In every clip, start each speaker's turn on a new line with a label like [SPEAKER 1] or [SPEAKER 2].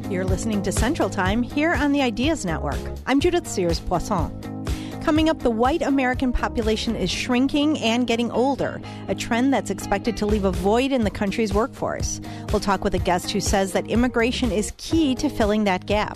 [SPEAKER 1] You're listening to Central Time here on the Ideas Network. I'm Judith Sears-Poisson. Coming up, the white American population is shrinking and getting older, a trend that's expected to leave a void in the country's workforce. We'll talk with a guest who says that immigration is key to filling that gap.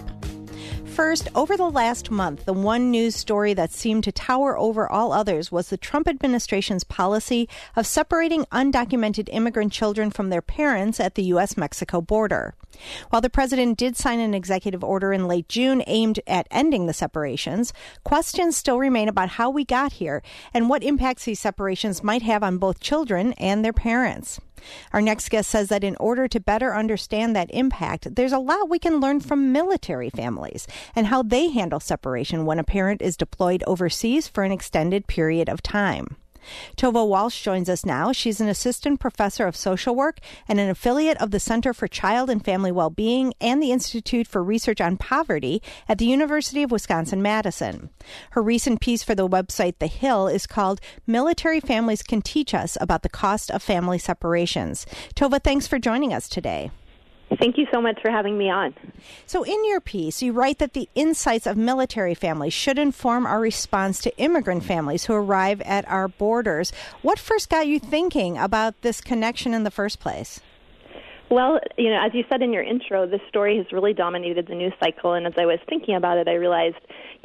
[SPEAKER 1] First, over the last month, the one news story that seemed to tower over all others was the Trump administration's policy of separating undocumented immigrant children from their parents at the U.S.-Mexico border. While the president did sign an executive order in late June aimed at ending the separations, questions still remain about how we got here and what impacts these separations might have on both children and their parents. Our next guest says that in order to better understand that impact, there's a lot we can learn from military families and how they handle separation when a parent is deployed overseas for an extended period of time. Tova Walsh joins us now. She's an assistant professor of social work and an affiliate of the Center for Child and Family Wellbeing and the Institute for Research on Poverty at the University of Wisconsin-Madison. Her recent piece for the website The Hill is called Military Families Can Teach Us About the Cost of Family Separations. Tova, thanks for joining us today.
[SPEAKER 2] Thank you so much for having me on.
[SPEAKER 1] So in your piece, you write that the insights of military families should inform our response to immigrant families who arrive at our borders. What first got you thinking about this connection in the first place?
[SPEAKER 2] Well, as you said in your intro, this story has really dominated the news cycle, and as I was thinking about it, I realized,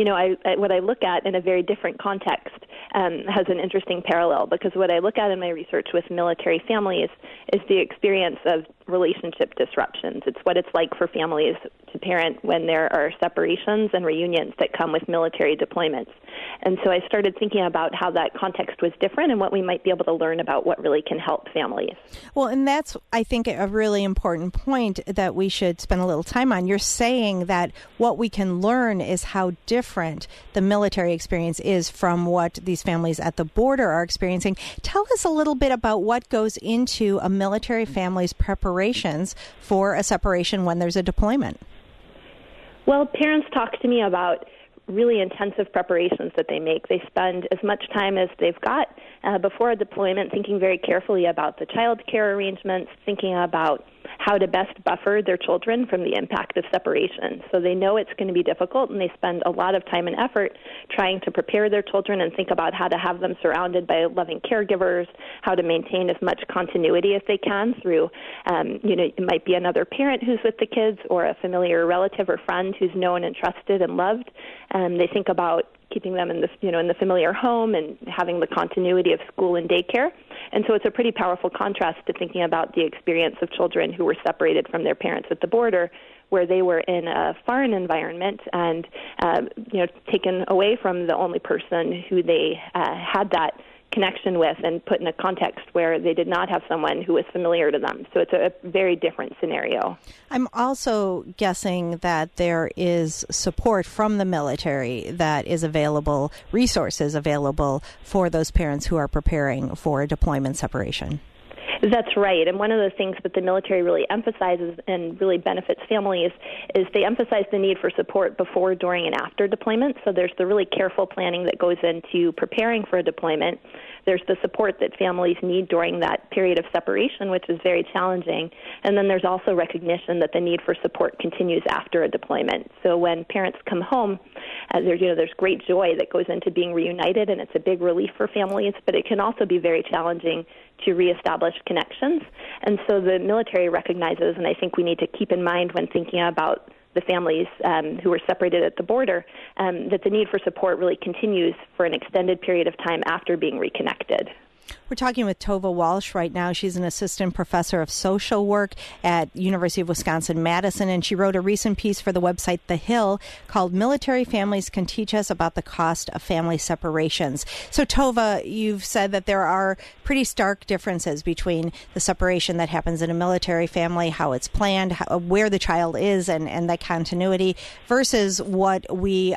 [SPEAKER 2] what I look at in a very different context has an interesting parallel, because what I look at in my research with military families is the experience of relationship disruptions. It's what it's like for families to parent when there are separations and reunions that come with military deployments. And so I started thinking about how that context was different and what we might be able to learn about what really can help families.
[SPEAKER 1] Well, and that's, I think, a really important point that we should spend a little time on. You're saying that what we can learn is how different the military experience is from what these families at the border are experiencing. Tell us a little bit about what goes into a military family's preparations for a separation when there's a deployment.
[SPEAKER 2] Well, parents talk to me about really intensive preparations that they make. They spend as much time as they've got before a deployment thinking very carefully about the child care arrangements, thinking about how to best buffer their children from the impact of separation. So they know it's going to be difficult, and they spend a lot of time and effort trying to prepare their children and think about how to have them surrounded by loving caregivers, how to maintain as much continuity as they can through, it might be another parent who's with the kids or a familiar relative or friend who's known and trusted and loved. They think about keeping them in the familiar home and having the continuity of school and daycare. And so it's a pretty powerful contrast to thinking about the experience of children who were separated from their parents at the border, where they were in a foreign environment and, taken away from the only person who they had that connection with and put in a context where they did not have someone who was familiar to them. So it's a very different scenario.
[SPEAKER 1] I'm also guessing that there is support from the military that is available, resources available for those parents who are preparing for a deployment separation.
[SPEAKER 2] That's right. And one of the things that the military really emphasizes and really benefits families is they emphasize the need for support before, during, and after deployment. So there's the really careful planning that goes into preparing for a deployment. There's the support that families need during that period of separation, which is very challenging. And then there's also recognition that the need for support continues after a deployment. So when parents come home, there's great joy that goes into being reunited, and it's a big relief for families, but it can also be very challenging to reestablish connections. And so the military recognizes, and I think we need to keep in mind when thinking about the families who were separated at the border, that the need for support really continues for an extended period of time after being reconnected.
[SPEAKER 1] We're talking with Tova Walsh right now. She's an assistant professor of social work at University of Wisconsin-Madison, and she wrote a recent piece for the website The Hill called Military Families Can Teach Us About the Cost of Family Separations. So, Tova, you've said that there are pretty stark differences between the separation that happens in a military family, how it's planned, where the child is, and that continuity, versus what we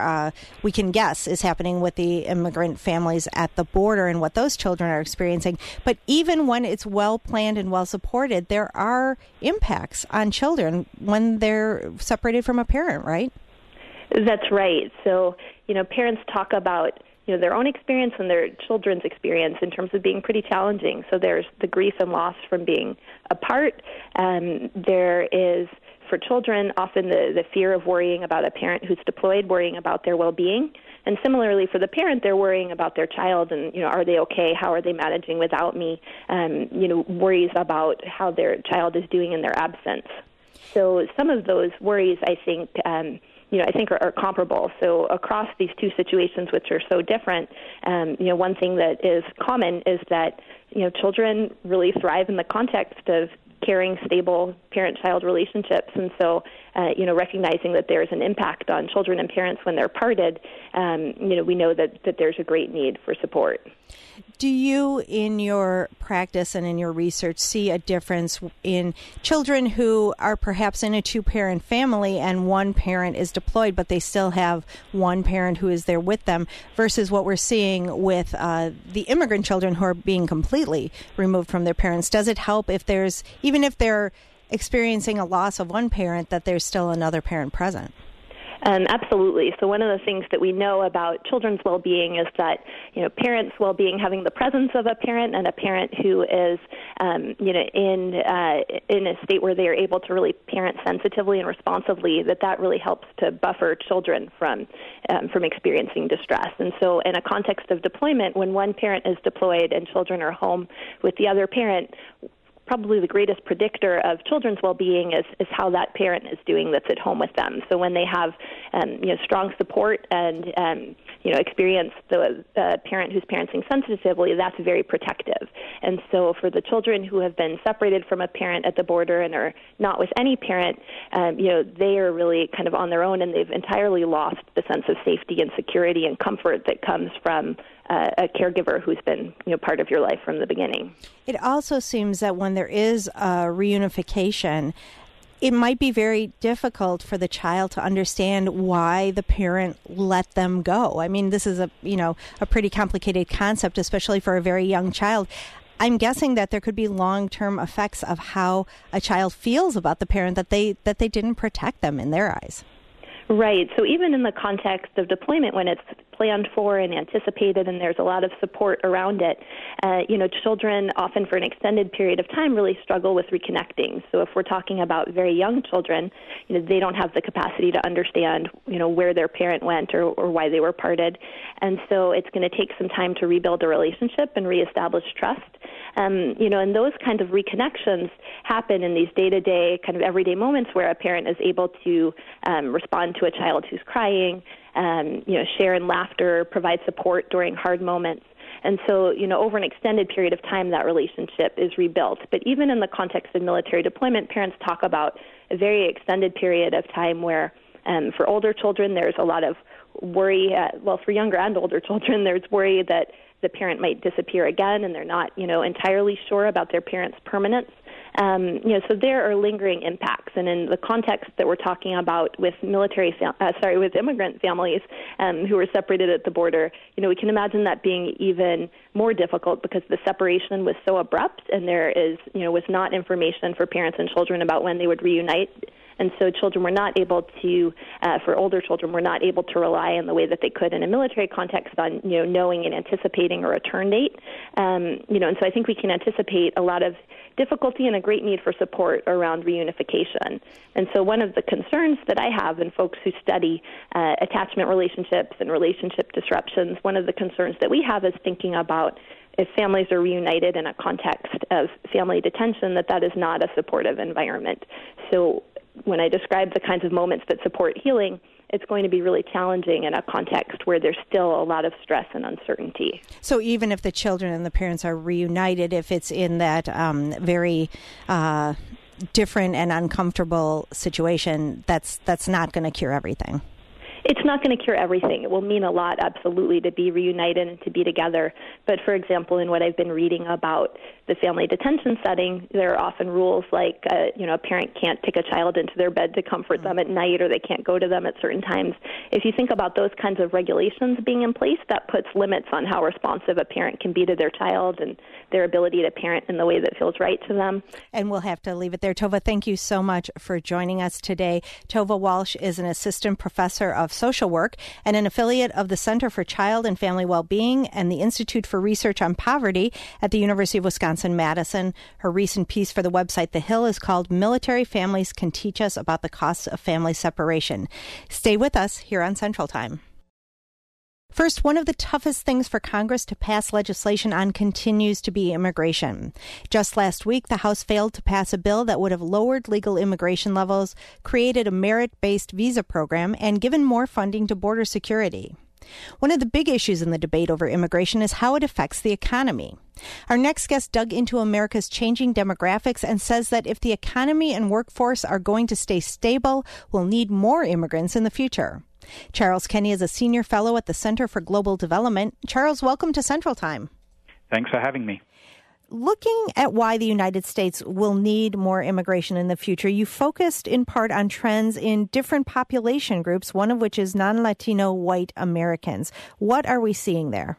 [SPEAKER 1] can guess is happening with the immigrant families at the border and what those children are experiencing. But even when it's well planned and well supported, there are impacts on children when they're separated from a parent, right?
[SPEAKER 2] That's right. So, parents talk about, their own experience and their children's experience in terms of being pretty challenging. So there's the grief and loss from being apart. There is, for children, often the fear of worrying about a parent who's deployed, worrying about their well-being. And similarly, for the parent, they're worrying about their child and, are they okay? How are they managing without me? Worries about how their child is doing in their absence. So some of those worries, I think, are comparable. So across these two situations, which are so different, one thing that is common is that, children really thrive in the context of caring, stable parent-child relationships. And so, recognizing that there's an impact on children and parents when they're parted, we know that there's a great need for support.
[SPEAKER 1] Do you, in your practice and in your research, see a difference in children who are perhaps in a two-parent family and one parent is deployed, but they still have one parent who is there with them, versus what we're seeing with the immigrant children who are being completely removed from their parents? Does it help even if they're experiencing a loss of one parent, that there's still another parent present?
[SPEAKER 2] Absolutely. So one of the things that we know about children's well-being is that, parents' well-being, having the presence of a parent and a parent who is, in a state where they are able to really parent sensitively and responsively, that really helps to buffer children from experiencing distress. And so in a context of deployment, when one parent is deployed and children are home with the other parent, probably the greatest predictor of children's well-being is how that parent is doing that's at home with them. So when they have strong support and experience the parent who's parenting sensitively, that's very protective. And so for the children who have been separated from a parent at the border and are not with any parent, they are really kind of on their own, and they've entirely lost the sense of safety and security and comfort that comes from a caregiver who's been part of your life from the beginning.
[SPEAKER 1] It also seems that when there is a reunification, it might be very difficult for the child to understand why the parent let them go. I mean, this is a pretty complicated concept, especially for a very young child. I'm guessing that there could be long-term effects of how a child feels about the parent that they didn't protect them in their eyes.
[SPEAKER 2] Right. So even in the context of deployment, when it's planned for and anticipated and there's a lot of support around it, children often for an extended period of time really struggle with reconnecting. So if we're talking about very young children, they don't have the capacity to understand, where their parent went or why they were parted. And so it's going to take some time to rebuild a relationship and reestablish trust. And those kinds of reconnections happen in these day-to-day kind of everyday moments where a parent is able to respond to a child who's crying, share in laughter, provide support during hard moments. And so, over an extended period of time, that relationship is rebuilt. But even in the context of military deployment, parents talk about a very extended period of time where, for older children, there's a lot of worry. For younger and older children, there's worry that the parent might disappear again, and they're not, entirely sure about their parent's permanence. So there are lingering impacts, and in the context that we're talking about with with immigrant families who were separated at the border, we can imagine that being even more difficult because the separation was so abrupt, and there was not information for parents and children about when they would reunite. And so children were not able to, for older children, were not able to rely in the way that they could in a military context on, knowing and anticipating a return date. And so I think we can anticipate a lot of difficulty and a great need for support around reunification. And so one of the concerns that I have in folks who study attachment relationships and relationship disruptions, one of the concerns that we have is thinking about if families are reunited in a context of family detention, that is not a supportive environment. So when I describe the kinds of moments that support healing, it's going to be really challenging in a context where there's still a lot of stress and uncertainty.
[SPEAKER 1] So even if the children and the parents are reunited, if it's in that very different and uncomfortable situation, that's not going to cure everything.
[SPEAKER 2] It's not going to cure everything. It will mean a lot, absolutely, to be reunited and to be together. But, for example, in what I've been reading about the family detention setting, there are often rules like, a parent can't take a child into their bed to comfort them at night, or they can't go to them at certain times. If you think about those kinds of regulations being in place, that puts limits on how responsive a parent can be to their child and their ability to parent in the way that feels right to them.
[SPEAKER 1] And we'll have to leave it there. Tova, thank you so much for joining us today. Tova Walsh is an assistant professor of of Social Work and an affiliate of the Center for Child and Family Wellbeing and the Institute for Research on Poverty at the University of Wisconsin-Madison. Her recent piece for the website The Hill is called Military Families Can Teach Us About the Costs of Family Separation. Stay with us here on Central Time. First, one of the toughest things for Congress to pass legislation on continues to be immigration. Just last week, the House failed to pass a bill that would have lowered legal immigration levels, created a merit-based visa program, and given more funding to border security. One of the big issues in the debate over immigration is how it affects the economy. Our next guest dug into America's changing demographics and says that if the economy and workforce are going to stay stable, we'll need more immigrants in the future. Charles Kenny is a senior fellow at the Center for Global Development. Charles, welcome to Central Time.
[SPEAKER 3] Thanks for having me.
[SPEAKER 1] Looking at why the United States will need more immigration in the future, you focused in part on trends in different population groups, one of which is non-Latino white Americans. What are we seeing there?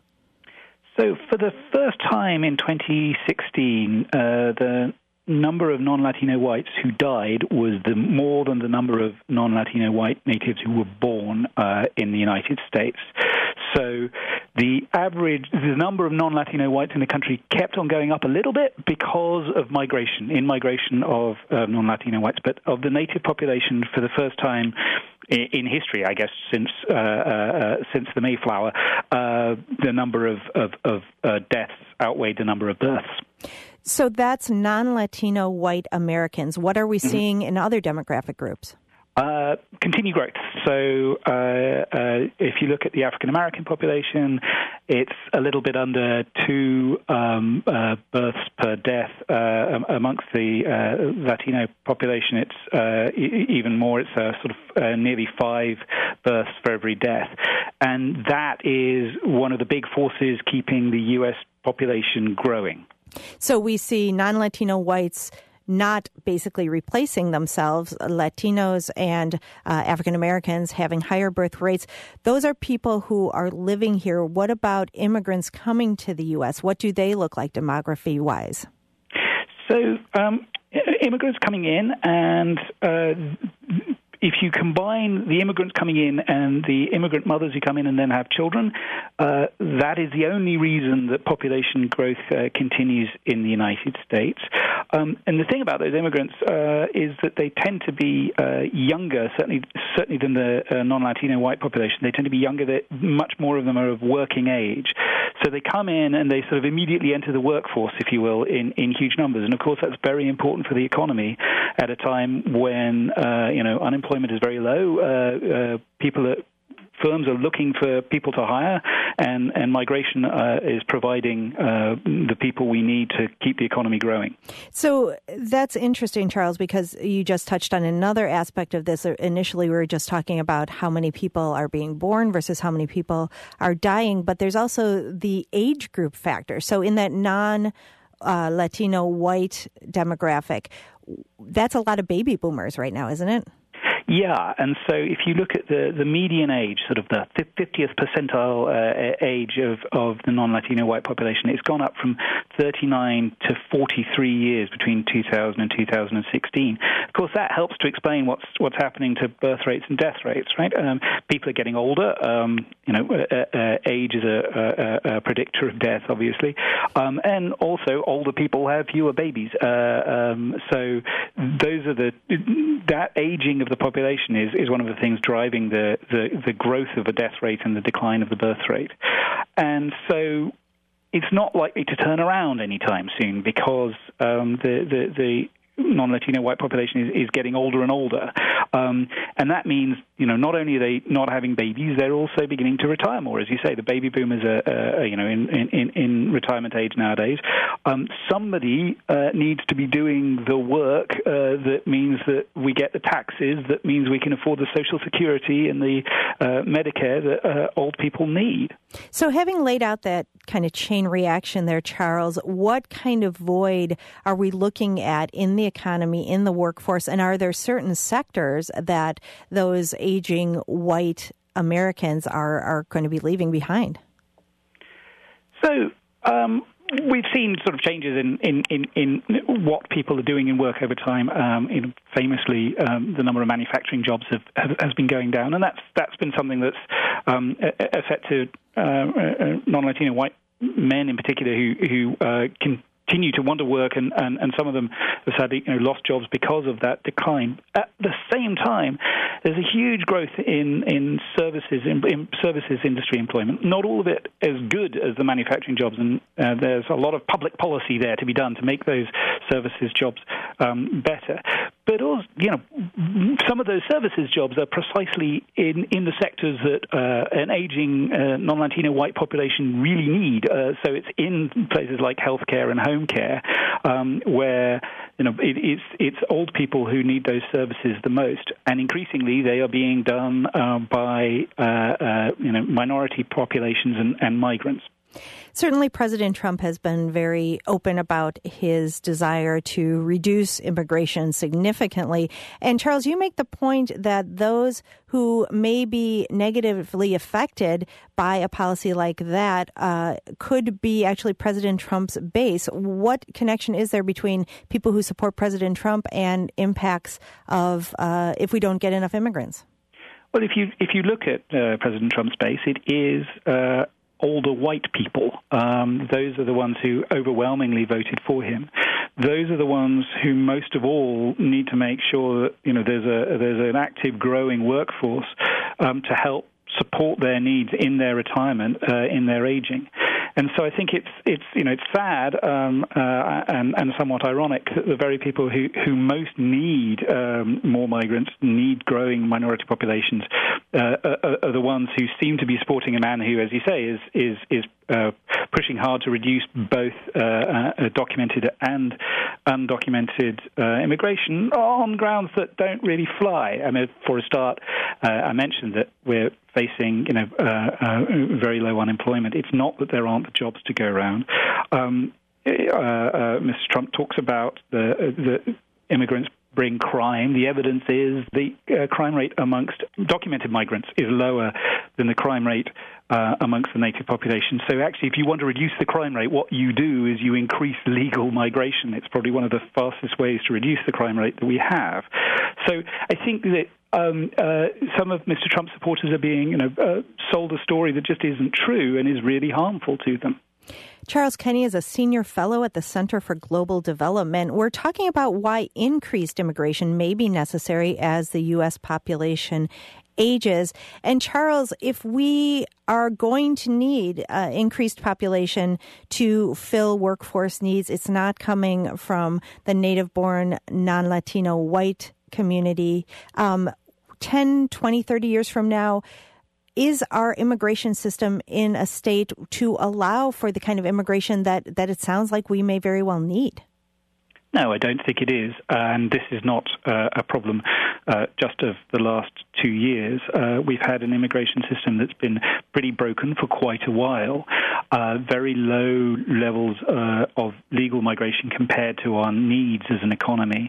[SPEAKER 3] So for the first time in 2016, the number of non-Latino whites who died was more than the number of non-Latino white natives who were born in the United States. So the number of non-Latino whites in the country kept on going up a little bit because of migration of non-Latino whites. But of the native population, for the first time in history, I guess, since the Mayflower, the number of deaths outweighed the number of births.
[SPEAKER 1] So that's non-Latino white Americans. What are we seeing in other demographic groups?
[SPEAKER 3] Continued growth. So if you look at the African-American population, it's a little bit under 2 births per death. Amongst the Latino population, it's even more. It's sort of nearly 5 births for every death. And that is one of the big forces keeping the U.S. population growing.
[SPEAKER 1] So we see non-Latino whites not basically replacing themselves, Latinos and African Americans having higher birth rates. Those are people who are living here. What about immigrants coming to the U.S.? What do they look like demography-wise?
[SPEAKER 3] So immigrants coming in, and if you combine the immigrants coming in and the immigrant mothers who come in and then have children, that is the only reason that population growth continues in the United States. And the thing about those immigrants is that they tend to be younger, certainly than the non-Latino white population. They tend to be younger. Much more of them are of working age. So they come in and they sort of immediately enter the workforce, if you will, in huge numbers. And, of course, that's very important for the economy at a time when, unemployment is very low. Firms are looking for people to hire, and migration is providing the people we need to keep the economy growing.
[SPEAKER 1] So that's interesting, Charles, because you just touched on another aspect of this. Initially, we were just talking about how many people are being born versus how many people are dying, but there's also the age group factor. So in that non-Latino white demographic, that's a lot of baby boomers right now, isn't it?
[SPEAKER 3] Yeah, and so if you look at the median age, sort of the 50th percentile age of the non-Latino white population, it's gone up from 39 to 43 years between 2000 and 2016. Of course, that helps to explain what's happening to birth rates and death rates, right? People are getting older. Age is a predictor of death, obviously, and also older people have fewer babies. So those are that aging of the population is one of the things driving the growth of the death rate and the decline of the birth rate. And so it's not likely to turn around anytime soon because the non-Latino white population is getting older and older. And that means, not only are they not having babies, they're also beginning to retire more. As you say, the baby boomers are in retirement age nowadays. Somebody needs to be doing the work that means that we get the taxes, that means we can afford the Social Security and the Medicare that old people need.
[SPEAKER 1] So having laid out that kind of chain reaction there, Charles, what kind of void are we looking at in the economy, in the workforce, and are there certain sectors that those aging white Americans are going to be leaving behind?
[SPEAKER 3] So we've seen sort of changes in what people are doing in work over time. Famously, the number of manufacturing jobs has been going down, and that's been something that's affected non-Latino white men in particular who continue to want to work, and some of them have sadly lost jobs because of that decline. At the same time, there's a huge growth in services industry employment. Not all of it as good as the manufacturing jobs, and there's a lot of public policy there to be done to make those services jobs better. But also, some of those services jobs are precisely in the sectors that an aging non-Latino white population really need. So it's in places like healthcare and home care, where it's old people who need those services the most, and increasingly they are being done by minority populations and migrants.
[SPEAKER 1] Certainly, President Trump has been very open about his desire to reduce immigration significantly. And Charles, you make the point that those who may be negatively affected by a policy like that could be actually President Trump's base. What connection is there between people who support President Trump and impacts of if we don't get enough immigrants?
[SPEAKER 3] Well, if you look at President Trump's base, it is older white people. Those are the ones who overwhelmingly voted for him. Those are the ones who most of all need to make sure that there's an active, growing workforce to help support their needs in their retirement, in their aging. And so I think it's sad and somewhat ironic that the very people who most need more migrants, need growing minority populations, are the ones who seem to be supporting a man who, as you say, is pushing hard to reduce both documented and undocumented immigration on grounds that don't really fly. I mean, for a start, I mentioned that we're facing very low unemployment. It's not that there aren't the jobs to go around. Mr. Trump talks about the immigrants bring crime. The evidence is the crime rate amongst documented migrants is lower than the crime rate amongst the native population. So actually, if you want to reduce the crime rate, what you do is you increase legal migration. It's probably one of the fastest ways to reduce the crime rate that we have. So I think that some of Mr. Trump's supporters are being sold a story that just isn't true and is really harmful to them.
[SPEAKER 1] Charles Kenny is a senior fellow at the Center for Global Development. We're talking about why increased immigration may be necessary as the U.S. population ages. And Charles, if we are going to need increased population to fill workforce needs, it's not coming from the native-born, non-Latino white community. 10, 20, 30 years from now, is our immigration system in a state to allow for the kind of immigration that it sounds like we may very well need?
[SPEAKER 3] No, I don't think it is. And this is not a problem just of the last 2 years. We've had an immigration system that's been pretty broken for quite a while. Very low levels of legal migration compared to our needs as an economy.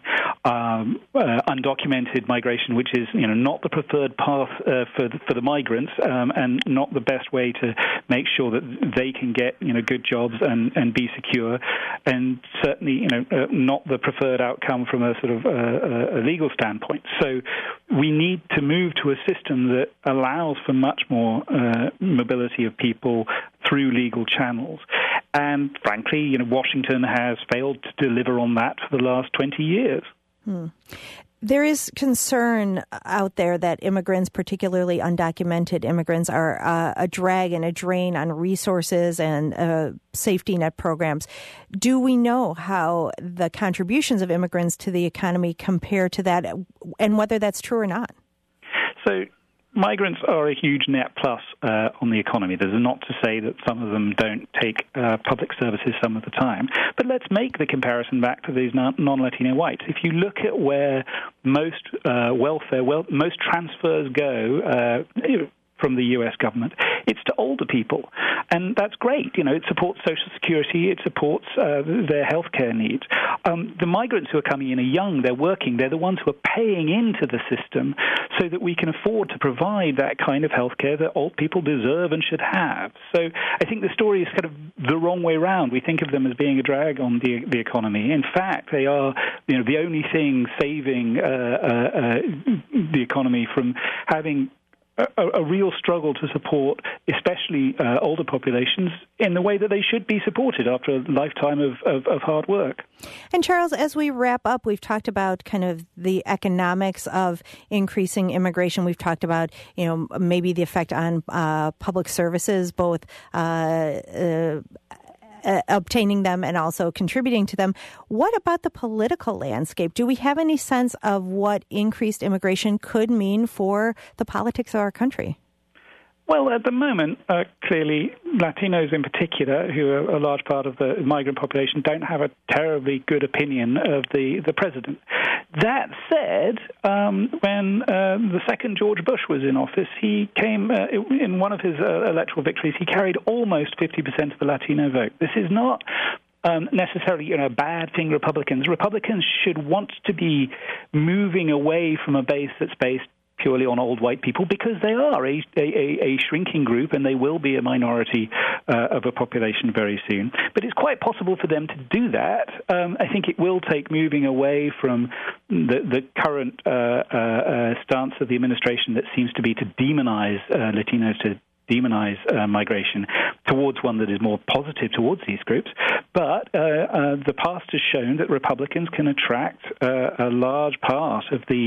[SPEAKER 3] Undocumented migration, which is not the preferred path for the migrants, and not the best way to make sure that they can get good jobs and be secure, and certainly not the preferred outcome from a sort of a legal standpoint. So we need to move to a system that allows for much more mobility of people through legal channels. And frankly, Washington has failed to deliver on that for the last 20 years.
[SPEAKER 1] There is concern out there that immigrants, particularly undocumented immigrants, are a drag and a drain on resources and safety net programs. Do we know how the contributions of immigrants to the economy compare to that, and whether that's true or not?
[SPEAKER 3] So migrants are a huge net plus on the economy. There's not to say that some of them don't take public services some of the time. But let's make the comparison back to these non-Latino whites. If you look at where most most transfers go, from the U.S. government. It's to older people, and that's great. It supports Social Security, it supports their health care needs. The migrants who are coming in are young, they're working, they're the ones who are paying into the system so that we can afford to provide that kind of health care that old people deserve and should have. So I think the story is kind of the wrong way around. We think of them as being a drag on the economy. In fact, they are the only thing saving the economy from having a real struggle to support, especially older populations, in the way that they should be supported after a lifetime of hard work.
[SPEAKER 1] And Charles, as we wrap up, we've talked about kind of the economics of increasing immigration. We've talked about, maybe the effect on public services, both obtaining them and also contributing to them. What about the political landscape? Do we have any sense of what increased immigration could mean for the politics of our country?
[SPEAKER 3] Well, at the moment, clearly, Latinos in particular, who are a large part of the migrant population, don't have a terribly good opinion of the president. That said, when the second George Bush was in office, he came, in one of his electoral victories, he carried almost 50% of the Latino vote. This is not necessarily a bad thing. Republicans should want to be moving away from a base that's based purely on old white people, because they are a shrinking group and they will be a minority of a population very soon. But it's quite possible for them to do that. I think it will take moving away from the current stance of the administration that seems to be to demonize Latinos, to demonize migration, towards one that is more positive towards these groups. But the past has shown that Republicans can attract a large part of the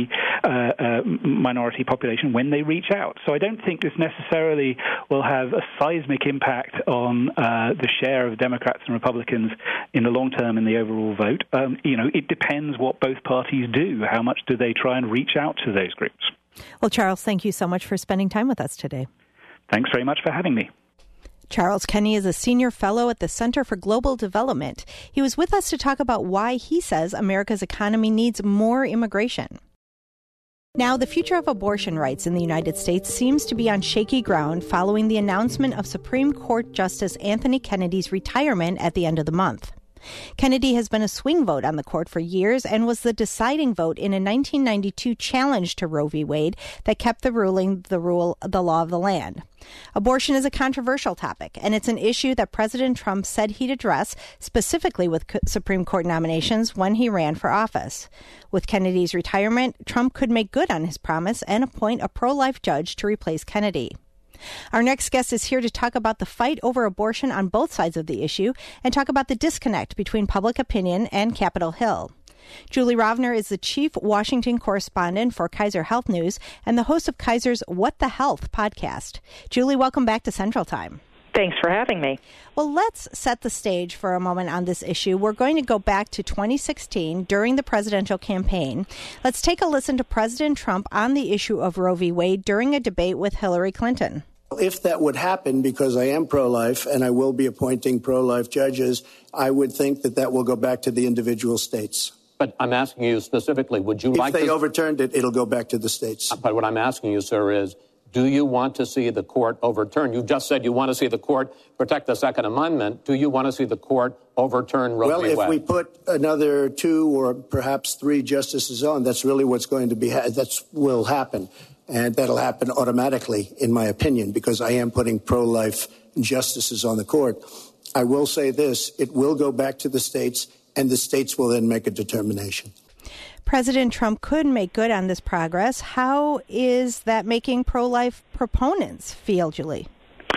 [SPEAKER 3] minority population when they reach out. So I don't think this necessarily will have a seismic impact on the share of Democrats and Republicans in the long term in the overall vote. It depends what both parties do. How much do they try and reach out to those groups?
[SPEAKER 1] Well, Charles, thank you so much for spending time with us today.
[SPEAKER 3] Thanks very much for having me.
[SPEAKER 1] Charles Kenny is a senior fellow at the Center for Global Development. He was with us to talk about why he says America's economy needs more immigration. Now, the future of abortion rights in the United States seems to be on shaky ground following the announcement of Supreme Court Justice Anthony Kennedy's retirement at the end of the month. Kennedy has been a swing vote on the court for years and was the deciding vote in a 1992 challenge to Roe v. Wade that kept the ruling the law of the land. Abortion is a controversial topic, and it's an issue that President Trump said he'd address specifically with Supreme Court nominations when he ran for office. With Kennedy's retirement, Trump could make good on his promise and appoint a pro-life judge to replace Kennedy. Our next guest is here to talk about the fight over abortion on both sides of the issue and talk about the disconnect between public opinion and Capitol Hill. Julie Rovner is the chief Washington correspondent for Kaiser Health News and the host of Kaiser's What the Health podcast. Julie, welcome back to Central Time.
[SPEAKER 4] Thanks for having me.
[SPEAKER 1] Well, let's set the stage for a moment on this issue. We're going to go back to 2016 during the presidential campaign. Let's take a listen to President Trump on the issue of Roe v. Wade during a debate with Hillary Clinton.
[SPEAKER 5] If that would happen, because I am pro-life and I will be appointing pro-life judges, I would think that will go back to the individual states.
[SPEAKER 6] But I'm asking you specifically, would you like to...
[SPEAKER 5] If they overturned it, it'll go back to the states.
[SPEAKER 6] But what I'm asking you, sir, is do you want to see the court overturn? You just said you want to see the court protect the Second Amendment. Do you want to see the court overturn Roe v. Wade?
[SPEAKER 5] Well, if we put another 2 or perhaps 3 justices on, that's really what's going to be, that will happen. And that'll happen automatically, in my opinion, because I am putting pro-life justices on the court. I will say this, it will go back to the states, and the states will then make a determination.
[SPEAKER 1] President Trump could make good on this progress. How is that making pro-life proponents feel, Julie?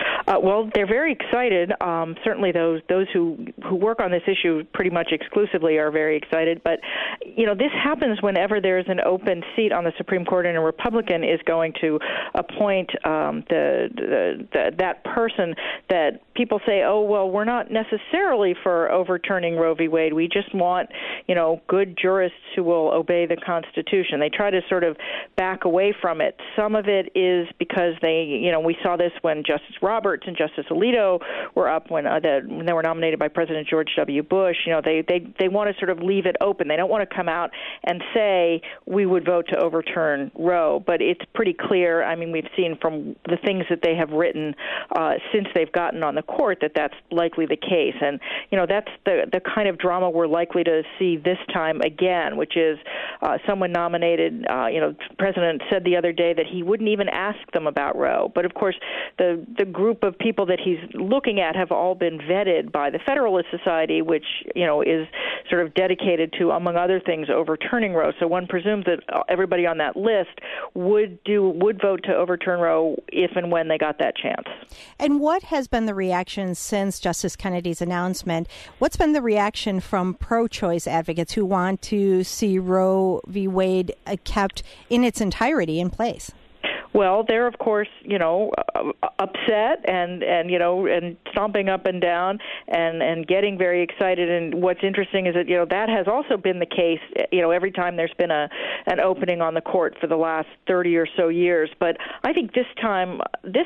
[SPEAKER 4] Well, they're very excited. Certainly those who work on this issue pretty much exclusively are very excited. But, this happens whenever there's an open seat on the Supreme Court and a Republican is going to appoint that person that people say, oh, well, we're not necessarily for overturning Roe v. Wade. We just want, good jurists who will obey the Constitution. They try to sort of back away from it. Some of it is because we saw this when Justice Roberts Roberts and Justice Alito were up when they were nominated by President George W. Bush. They want to sort of leave it open. They don't want to come out and say we would vote to overturn Roe, but it's pretty clear. I mean, we've seen from the things that they have written since they've gotten on the court that that's likely the case. And, that's the kind of drama we're likely to see this time again, which is someone nominated, the president said the other day that he wouldn't even ask them about Roe. But, of course, the group of people that he's looking at have all been vetted by the Federalist Society, which, is sort of dedicated to, among other things, overturning Roe. So one presumes that everybody on that list would vote to overturn Roe if and when they got that chance.
[SPEAKER 1] And what has been the reaction since Justice Kennedy's announcement? What's been the reaction from pro-choice advocates who want to see Roe v. Wade kept in its entirety in place?
[SPEAKER 4] Well, they're, of course, upset and stomping up and down and getting very excited. And what's interesting is that, that has also been the case, every time there's been an opening on the court for the last 30 or so years. But I think this time,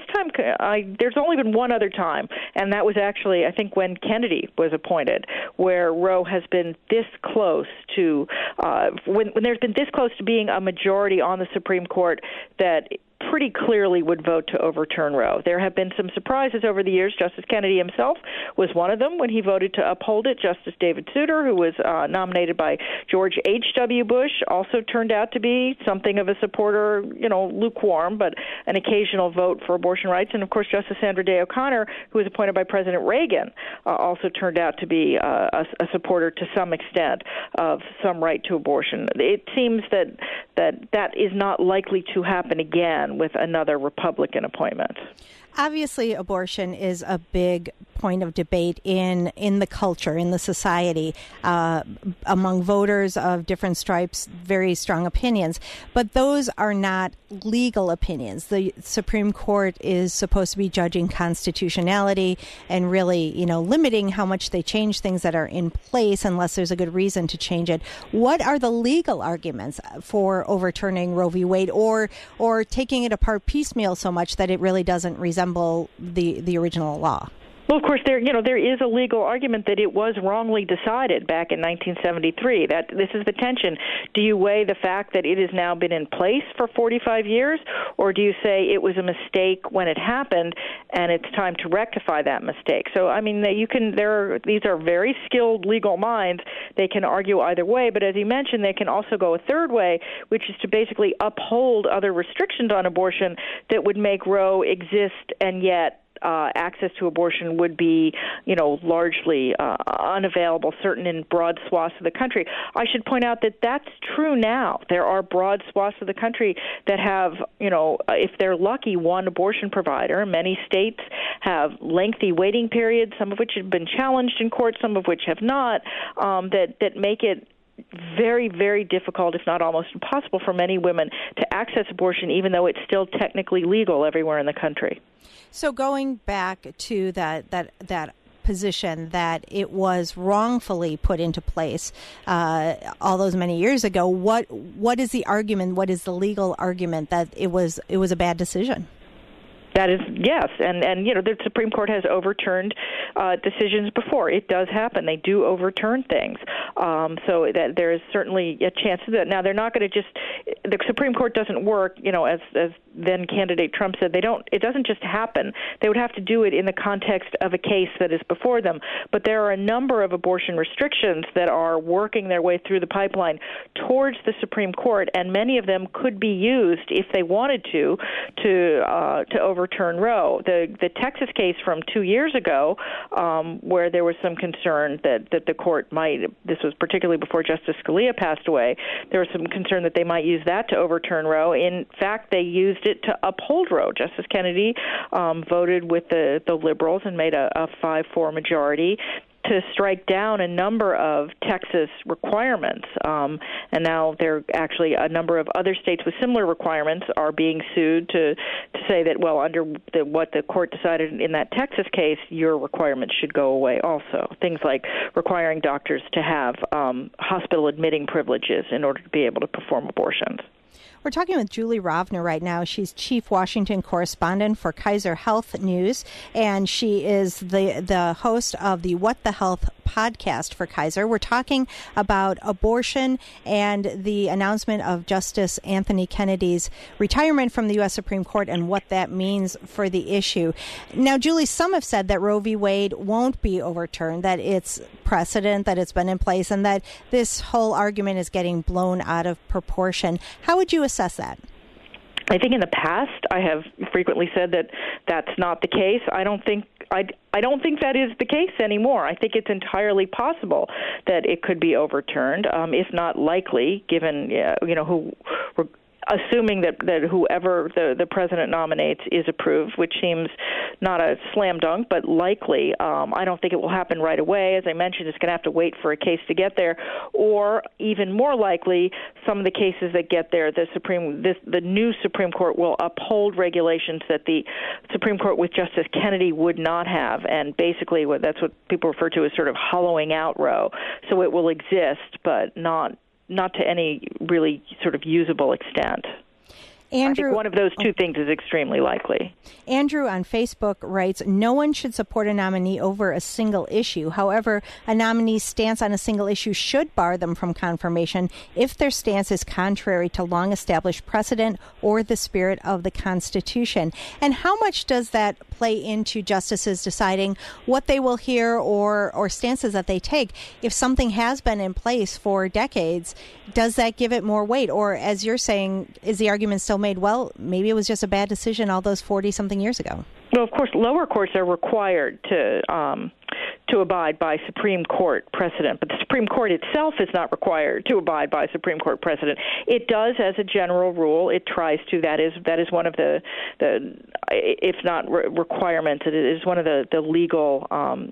[SPEAKER 4] there's only been one other time, and that was actually, I think, when Kennedy was appointed, where Roe has been this close to, when there's been this close to being a majority on the Supreme Court that pretty clearly would vote to overturn Roe. There have been some surprises over the years. Justice Kennedy himself was one of them when he voted to uphold it. Justice David Souter, who was nominated by George H.W. Bush, also turned out to be something of a supporter, lukewarm, but an occasional vote for abortion rights. And, of course, Justice Sandra Day O'Connor, who was appointed by President Reagan, also turned out to be a supporter to some extent of some right to abortion. It seems that is not likely to happen again with another Republican appointment.
[SPEAKER 1] Obviously, abortion is a big point of debate in the culture, in the society, among voters of different stripes, very strong opinions. But those are not legal opinions. The Supreme Court is supposed to be judging constitutionality and really, limiting how much they change things that are in place unless there's a good reason to change it. What are the legal arguments for overturning Roe v. Wade or taking it apart piecemeal so much that it really doesn't resemble the original law?
[SPEAKER 4] Well, of course, there is a legal argument that it was wrongly decided back in 1973. That this is the tension. Do you weigh the fact that it has now been in place for 45 years, or do you say it was a mistake when it happened and it's time to rectify that mistake? So, I mean, these are very skilled legal minds. They can argue either way, but as you mentioned, they can also go a third way, which is to basically uphold other restrictions on abortion that would make Roe exist and yet access to abortion would be, largely unavailable, certain in broad swaths of the country. I should point out that that's true now. There are broad swaths of the country that have, if they're lucky, one abortion provider. Many states have lengthy waiting periods, some of which have been challenged in court, some of which have not, that make it very, very difficult, if not almost impossible, for many women to access abortion, even though it's still technically legal everywhere in the country.
[SPEAKER 1] So going back to that position that it was wrongfully put into place all those many years ago, what is the argument? What is the legal argument that it was a bad decision?
[SPEAKER 4] That is, yes, and the Supreme Court has overturned decisions before. It does happen. They do overturn things. So that there is certainly a chance of that. Now, they're not going to the Supreme Court doesn't work, as then candidate Trump said, it doesn't just happen. They would have to do it in the context of a case that is before them. But there are a number of abortion restrictions that are working their way through the pipeline towards the Supreme Court, and many of them could be used, if they wanted to overturn Roe. The Texas case from 2 years ago, where there was some concern that the court might, this was particularly before Justice Scalia passed away, there was some concern that they might use that to overturn Roe. In fact, they used it to uphold Roe. Justice Kennedy voted with the liberals and made a 5-4 majority to strike down a number of Texas requirements. And now there are actually a number of other states with similar requirements are being sued to say that, well, under what the court decided in that Texas case, your requirements should go away also. Things like requiring doctors to have hospital admitting privileges in order to be able to perform abortions.
[SPEAKER 1] We're talking with Julie Rovner right now. She's chief Washington correspondent for Kaiser Health News, and she is the host of the What the Health podcast for Kaiser. We're talking about abortion and the announcement of Justice Anthony Kennedy's retirement from the U.S. Supreme Court and what that means for the issue. Now, Julie, some have said that Roe v. Wade won't be overturned, that it's precedent, that it's been in place, and that this whole argument is getting blown out of proportion. How would you assess that?
[SPEAKER 4] I think in the past I have frequently said that that's not the case. I don't think that is the case anymore. I think it's entirely possible that it could be overturned, if not likely, given assuming that whoever the president nominates is approved, which seems not a slam dunk, but likely. I don't think it will happen right away. As I mentioned, it's going to have to wait for a case to get there, or even more likely, some of the cases that get there, the new Supreme Court will uphold regulations that the Supreme Court with Justice Kennedy would not have, and basically that's what people refer to as sort of hollowing out Roe. So it will exist, but not to any really sort of usable extent.
[SPEAKER 1] Andrew,
[SPEAKER 4] I think one of those two things is extremely likely.
[SPEAKER 1] Andrew on Facebook writes, no one should support a nominee over a single issue. However, a nominee's stance on a single issue should bar them from confirmation if their stance is contrary to long-established precedent or the spirit of the Constitution. And how much does that play into justices deciding what they will hear or stances that they take? If something has been in place for decades, does that give it more weight? Or, as you're saying, is the argument still made, well, maybe it was just a bad decision all those 40-something years ago?
[SPEAKER 4] Well, of course, lower courts are required to abide by Supreme Court precedent, but the Supreme Court itself is not required to abide by Supreme Court precedent. It does, as a general rule, it tries to. That is one of the if not requirements, it is one of the legal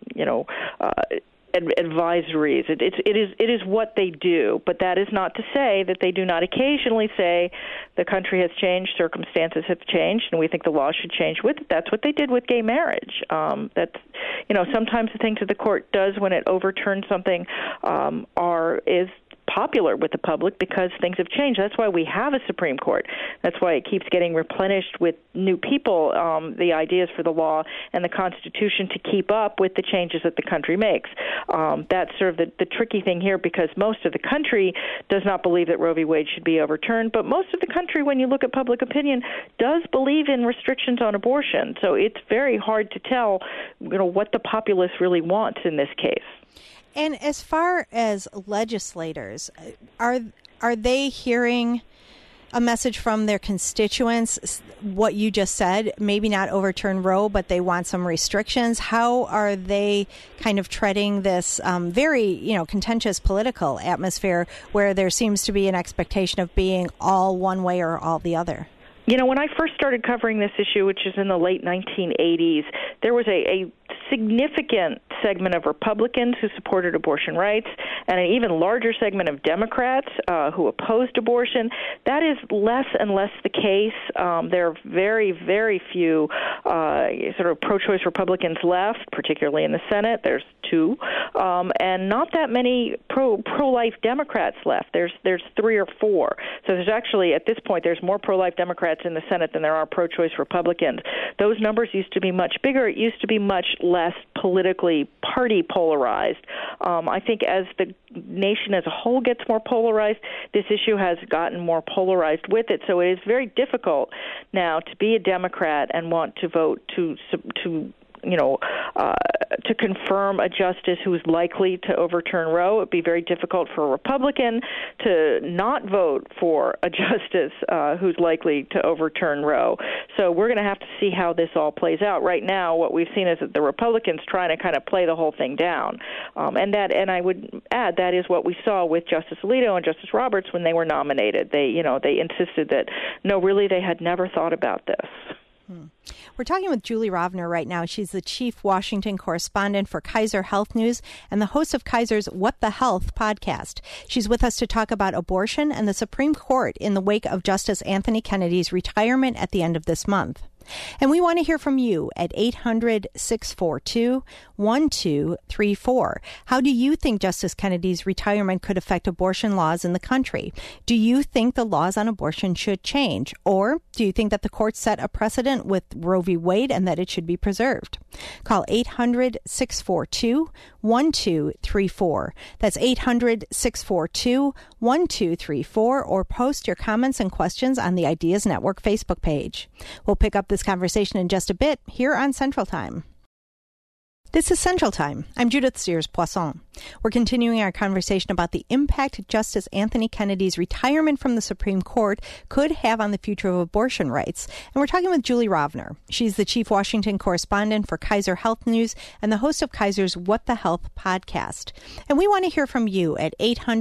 [SPEAKER 4] advisories. It is what they do, but that is not to say that they do not occasionally say the country has changed, circumstances have changed, and we think the law should change with it. That's what they did with gay marriage. That's sometimes the things that the court does when it overturns something is popular with the public because things have changed. That's why we have a Supreme Court. That's why it keeps getting replenished with new people, the ideas for the law and the Constitution to keep up with the changes that the country makes. That's sort of the tricky thing here, because most of the country does not believe that Roe v. Wade should be overturned, but most of the country, when you look at public opinion, does believe in restrictions on abortion. So it's very hard to tell, what the populace really wants in this case.
[SPEAKER 1] And as far as legislators, are they hearing a message from their constituents, what you just said, maybe not overturn Roe, but they want some restrictions? How are they kind of treading this very, contentious political atmosphere where there seems to be an expectation of being all one way or all the other?
[SPEAKER 4] When I first started covering this issue, which is in the late 1980s, there was a significant segment of Republicans who supported abortion rights and an even larger segment of Democrats who opposed abortion. That is less and less the case. There are very, very few sort of pro-choice Republicans left, particularly in the Senate. There's two, and not that many pro-life Democrats left. There's 3 or 4. So there's actually, at this point, there's more pro-life Democrats in the Senate than there are pro-choice Republicans. Those numbers used to be much bigger. It used to be much less politically party polarized. I think as the nation as a whole gets more polarized, this issue has gotten more polarized with it. So it is very difficult now to be a Democrat and want to vote to confirm a justice who is likely to overturn Roe. It would be very difficult for a Republican to not vote for a justice who's likely to overturn Roe. So we're going to have to see how this all plays out. Right now, what we've seen is that the Republicans trying to kind of play the whole thing down. And I would add that is what we saw with Justice Alito and Justice Roberts when they were nominated. They insisted that, no, really, they had never thought about this.
[SPEAKER 1] We're talking with Julie Rovner right now. She's the chief Washington correspondent for Kaiser Health News and the host of Kaiser's What the Health podcast. She's with us to talk about abortion and the Supreme Court in the wake of Justice Anthony Kennedy's retirement at the end of this month. And we want to hear from you at 800-642-1234. How do you think Justice Kennedy's retirement could affect abortion laws in the country? Do you think the laws on abortion should change? Or do you think that the court set a precedent with Roe v. Wade and that it should be preserved? Call 800-642-1234. That's 800-642-1234, or post your comments and questions on the Ideas Network Facebook page. We'll pick up this conversation in just a bit here on Central Time. This is Central Time. I'm Judith Sears-Poisson. We're continuing our conversation about the impact Justice Anthony Kennedy's retirement from the Supreme Court could have on the future of abortion rights. And we're talking with Julie Rovner. She's the chief Washington correspondent for Kaiser Health News and the host of Kaiser's What the Health podcast. And we want to hear from you at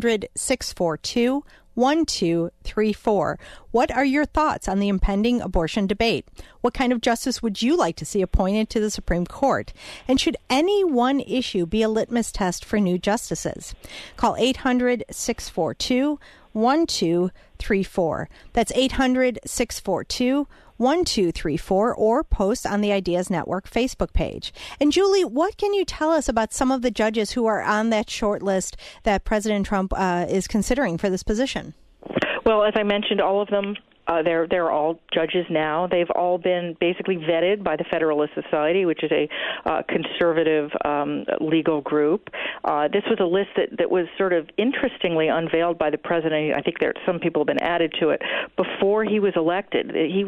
[SPEAKER 1] 800-642-1234. What are your thoughts on the impending abortion debate? What kind of justice would you like to see appointed to the Supreme Court? And should any one issue be a litmus test for new justices? Call 800-642-1234. That's 800-642-1234, or post on the Ideas Network Facebook page. And Julie, what can you tell us about some of the judges who are on that short list that President Trump is considering for this position?
[SPEAKER 4] Well, as I mentioned, all of them, they're all judges now. They've all been basically vetted by the Federalist Society, which is a conservative legal group. This was a list that was sort of interestingly unveiled by the president. I think some people have been added to it before he was elected.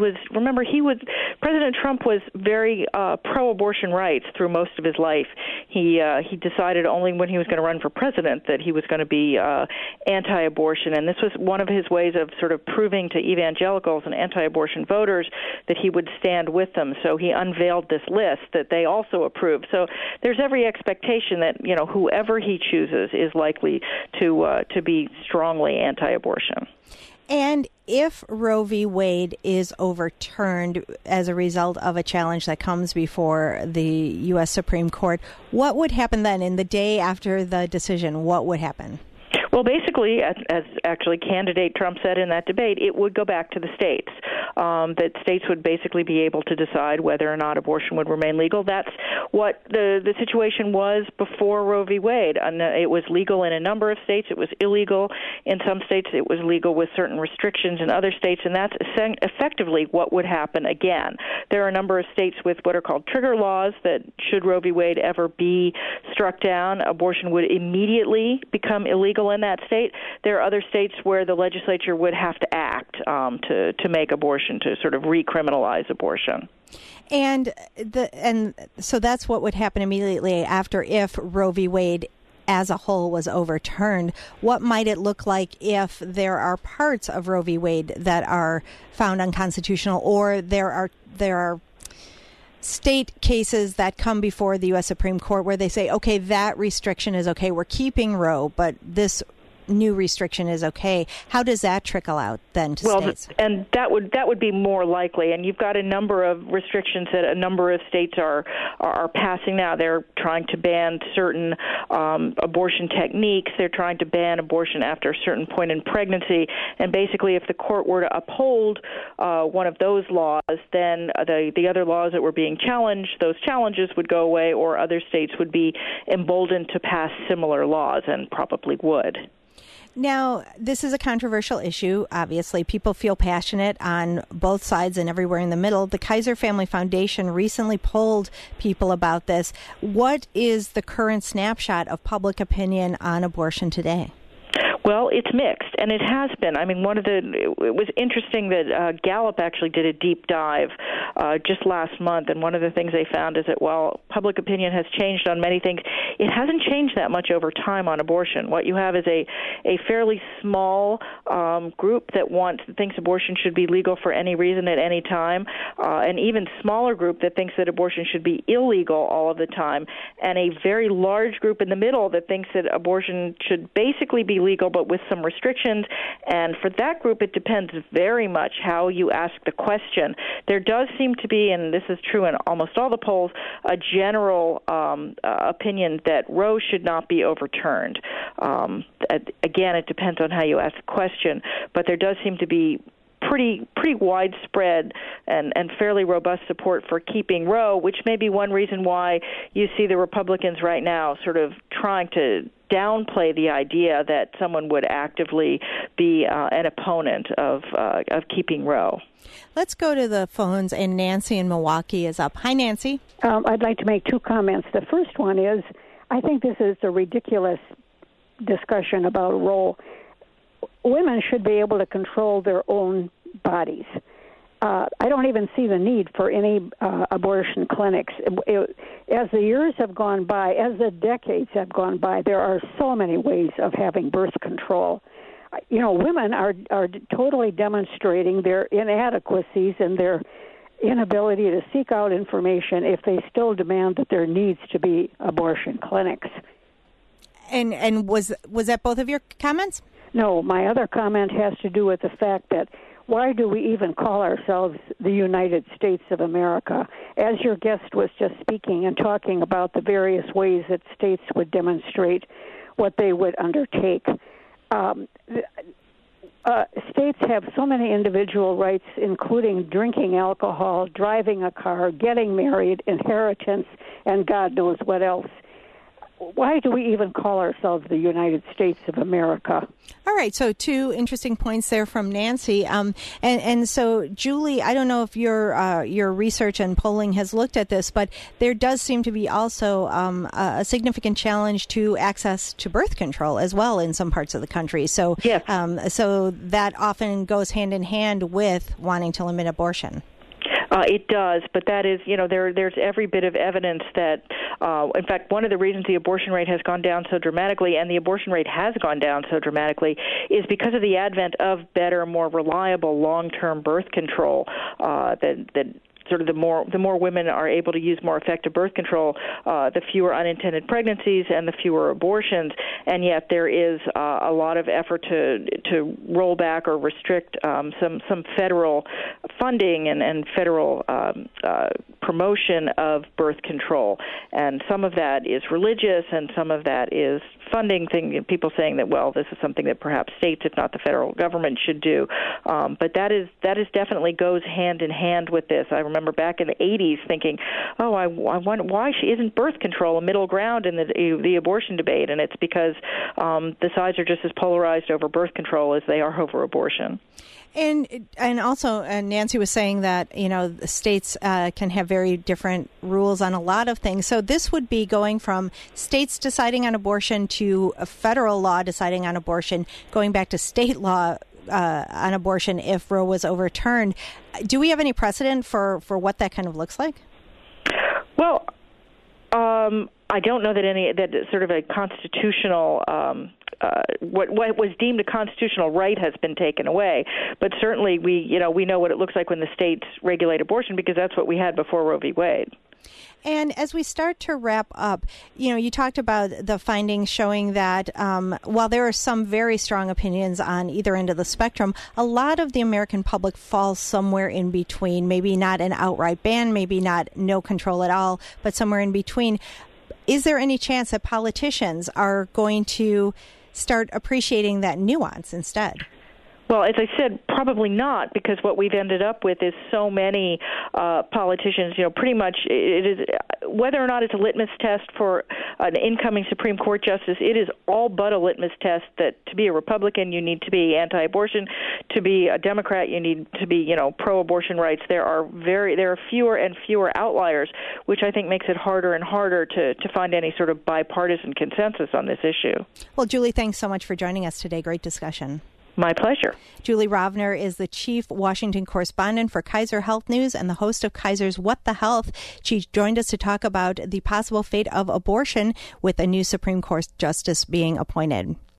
[SPEAKER 4] President Trump was very pro-abortion rights through most of his life. He decided only when he was going to run for president that he was going to be anti-abortion, and this was one of his ways of sort of proving to evangelicals and anti-abortion voters that he would stand with them. So he unveiled this list that they also approved. So there's every expectation that, whoever he chooses is likely to be strongly anti-abortion.
[SPEAKER 1] And if Roe v. Wade is overturned as a result of a challenge that comes before the U.S. Supreme Court, what would happen then in the day after the decision? What would happen?
[SPEAKER 4] Well, basically, as actually candidate Trump said in that debate, it would go back to the states. That states would basically be able to decide whether or not abortion would remain legal. That's what the situation was before Roe v. Wade. And it was legal in a number of states. It was illegal in some states. It was legal with certain restrictions in other states, and that's effectively what would happen again. There are a number of states with what are called trigger laws that, should Roe v. Wade ever be struck down, abortion would immediately become illegal in that state. There are other states where the legislature would have to act to make abortion, to sort of recriminalize abortion.
[SPEAKER 1] And so that's what would happen immediately after, if Roe v. Wade as a whole was overturned. What might it look like if there are parts of Roe v. Wade that are found unconstitutional, or there are state cases that come before the U.S. Supreme Court where they say, okay, that restriction is okay, we're keeping Roe, but this new restriction is okay? How does that trickle out then to states?
[SPEAKER 4] And that would be more likely. And you've got a number of restrictions that a number of states are passing now. They're trying to ban certain abortion techniques. They're trying to ban abortion after a certain point in pregnancy. And basically, if the court were to uphold one of those laws, then the other laws that were being challenged, those challenges would go away, or other states would be emboldened to pass similar laws, and probably would.
[SPEAKER 1] Now, this is a controversial issue. Obviously, people feel passionate on both sides and everywhere in the middle. The Kaiser Family Foundation recently polled people about this. What is the current snapshot of public opinion on abortion today?
[SPEAKER 4] Well, it's mixed, and it has been. I mean, it was interesting that Gallup actually did a deep dive just last month, and one of the things they found is that while public opinion has changed on many things, it hasn't changed that much over time on abortion. What you have is a fairly small group that thinks abortion should be legal for any reason at any time, an even smaller group that thinks that abortion should be illegal all of the time, and a very large group in the middle that thinks that abortion should basically be legal but with some restrictions. And for that group, it depends very much how you ask the question. There does seem to be, and this is true in almost all the polls, a general opinion that Roe should not be overturned. Again, it depends on how you ask the question, but there does seem to be pretty widespread and fairly robust support for keeping Roe, which may be one reason why you see the Republicans right now sort of trying to downplay the idea that someone would actively be an opponent of keeping Roe.
[SPEAKER 1] Let's go to the phones, and Nancy in Milwaukee is up. Hi, Nancy.
[SPEAKER 7] I'd like to make two comments. The first one is, I think this is a ridiculous discussion about Roe. Women should be able to control their own bodies. I don't even see the need for any abortion clinics. As the years have gone by, as the decades have gone by, there are so many ways of having birth control. You know, women are totally demonstrating their inadequacies and their inability to seek out information if they still demand that there needs to be abortion clinics.
[SPEAKER 1] And was that both of your comments?
[SPEAKER 7] No, my other comment has to do with the fact that why do we even call ourselves the United States of America? As your guest was just speaking and talking about the various ways that states would demonstrate what they would undertake, states have so many individual rights, including drinking alcohol, driving a car, getting married, inheritance, and God knows what else. Why do we even call ourselves the United States of America?
[SPEAKER 1] All right, so two interesting points there from Nancy. And so, Julie, I don't know if your research and polling has looked at this, but there does seem to be also a significant challenge to access to birth control as well in some parts of the country. So,
[SPEAKER 4] yes.
[SPEAKER 1] So that often goes hand in hand with wanting to limit abortion.
[SPEAKER 4] It does, but that is, there's every bit of evidence that, in fact, one of the reasons the abortion rate has gone down so dramatically, and the abortion rate has gone down so dramatically, is because of the advent of better, more reliable long-term birth control that sort of the more women are able to use more effective birth control, the fewer unintended pregnancies and the fewer abortions. And yet there is a lot of effort to roll back or restrict some federal funding and federal promotion of birth control. And some of that is religious, and some of that is funding thing. People saying that, well, this is something that perhaps states, if not the federal government, should do. But that is definitely goes hand in hand with this. I remember back in the 80s thinking, I wonder why isn't birth control a middle ground in the abortion debate? And it's because the sides are just as polarized over birth control as they are over abortion.
[SPEAKER 1] And also, Nancy was saying that, the states can have very different rules on a lot of things. So this would be going from states deciding on abortion to a federal law deciding on abortion, going back to state law on abortion if Roe was overturned. Do we have any precedent for what that kind of looks like?
[SPEAKER 4] Well, I don't know that sort of a constitutional what was deemed a constitutional right has been taken away, but certainly we know what it looks like when the states regulate abortion, because that's what we had before Roe v. Wade.
[SPEAKER 1] And as we start to wrap up, you talked about the findings showing that while there are some very strong opinions on either end of the spectrum, a lot of the American public falls somewhere in between, maybe not an outright ban, maybe not no control at all, but somewhere in between. Is there any chance that politicians are going to start appreciating that nuance instead?
[SPEAKER 4] Well, as I said, probably not, because what we've ended up with is so many politicians, pretty much it is, whether or not it's a litmus test for an incoming Supreme Court justice, it is all but a litmus test that to be a Republican, you need to be anti-abortion. To be a Democrat, you need to be, pro-abortion rights. There are fewer and fewer outliers, which I think makes it harder and harder to find any sort of bipartisan consensus on this issue.
[SPEAKER 1] Well, Julie, thanks so much for joining us today. Great discussion.
[SPEAKER 4] My pleasure.
[SPEAKER 1] Julie Rovner is the chief Washington correspondent for Kaiser Health News and the host of Kaiser's What the Health. She joined us to talk about the possible fate of abortion with a new Supreme Court justice being appointed.